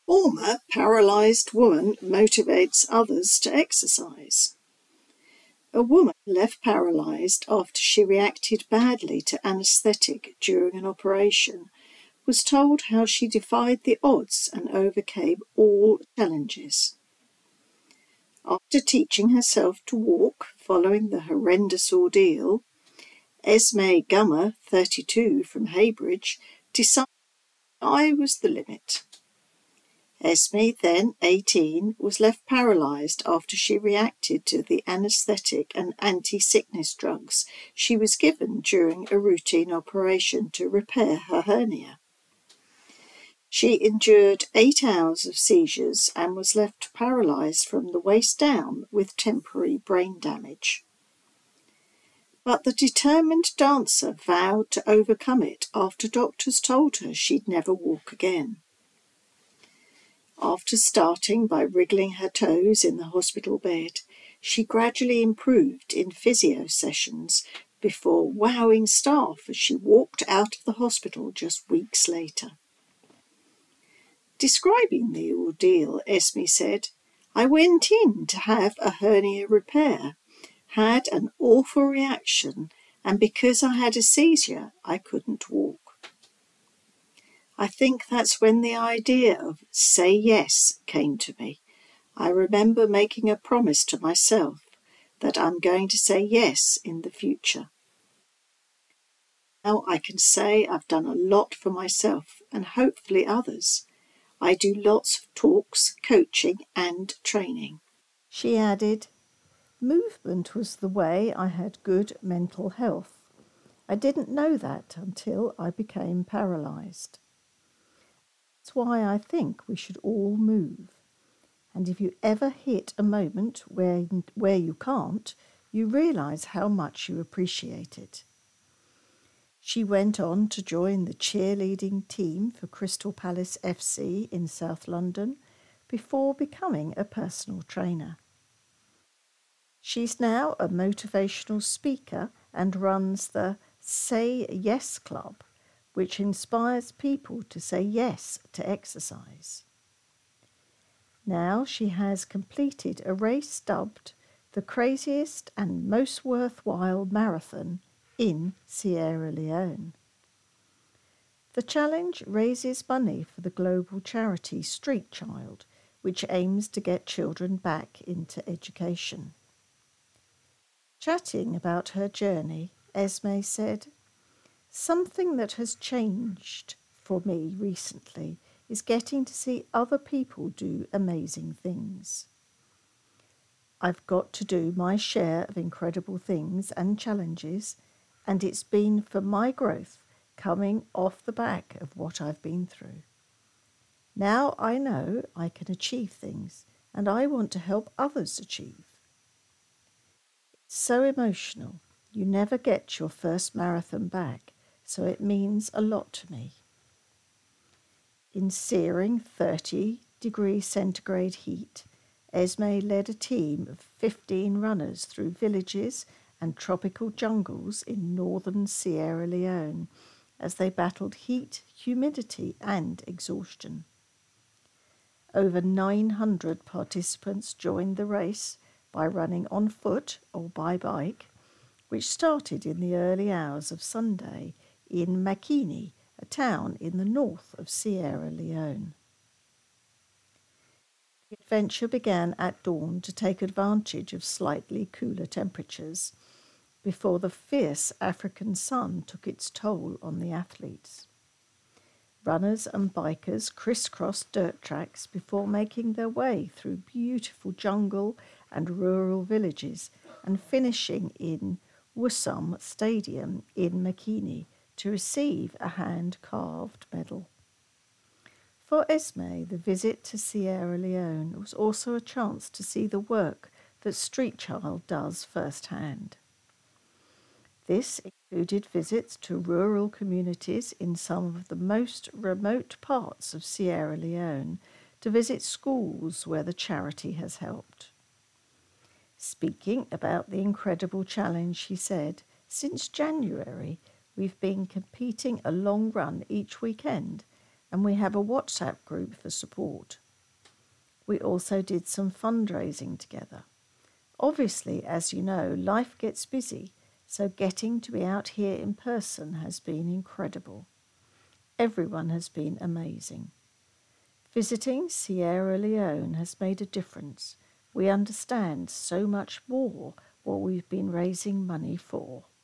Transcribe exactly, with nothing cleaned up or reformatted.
Former paralysed woman motivates others to exercise. A woman left paralysed after she reacted badly to anaesthetic during an operation was told how she defied the odds and overcame all challenges. After teaching herself to walk following the horrendous ordeal, Esme Gummer, thirty-two, from Heybridge, decided I was the limit. Esme, then eighteen, was left paralysed after she reacted to the anaesthetic and anti-sickness drugs she was given during a routine operation to repair her hernia. She endured eight hours of seizures and was left paralysed from the waist down with temporary brain damage. But the determined dancer vowed to overcome it after doctors told her she'd never walk again. After starting by wriggling her toes in the hospital bed, she gradually improved in physio sessions before wowing staff as she walked out of the hospital just weeks later. Describing the ordeal, Esme said, I went in to have a hernia repair, had an awful reaction, and because I had a seizure, I couldn't walk. I think that's when the idea of say yes came to me. I remember making a promise to myself that I'm going to say yes in the future. Now I can say I've done a lot for myself and hopefully others. I do lots of talks, coaching and training. She added, movement was the way I had good mental health. I didn't know that until I became paralysed. That's why I think we should all move. And if you ever hit a moment where, where you can't, you realise how much you appreciate it. She went on to join the cheerleading team for Crystal Palace F C in South London before becoming a personal trainer. She's now a motivational speaker and runs the Say Yes Club, which inspires people to say yes to exercise. Now she has completed a race dubbed the craziest and most worthwhile marathon in Sierra Leone. The challenge raises money for the global charity Street Child, which aims to get children back into education. Chatting about her journey, Esme said, something that has changed for me recently is getting to see other people do amazing things. I've got to do my share of incredible things and challenges, and it's been for my growth coming off the back of what I've been through. Now I know I can achieve things, and I want to help others achieve. It's so emotional. You never get your first marathon back, so it means a lot to me. In searing thirty degree centigrade heat, Esme led a team of fifteen runners through villages and tropical jungles in northern Sierra Leone as they battled heat, humidity and exhaustion. Over nine hundred participants joined the race by running on foot or by bike, which started in the early hours of Sunday in Makini, a town in the north of Sierra Leone. The adventure began at dawn to take advantage of slightly cooler temperatures before the fierce African sun took its toll on the athletes. Runners and bikers crisscrossed dirt tracks before making their way through beautiful jungle and rural villages and finishing in Wusum Stadium in Makini to receive a hand-carved medal. For Esme, the visit to Sierra Leone was also a chance to see the work that Street Child does firsthand. This included visits to rural communities in some of the most remote parts of Sierra Leone to visit schools where the charity has helped. Speaking about the incredible challenge, she said, since January, we've been competing a long run each weekend, and we have a WhatsApp group for support. We also did some fundraising together. Obviously, as you know, life gets busy, so getting to be out here in person has been incredible. Everyone has been amazing. Visiting Sierra Leone has made a difference. We understand so much more what we've been raising money for.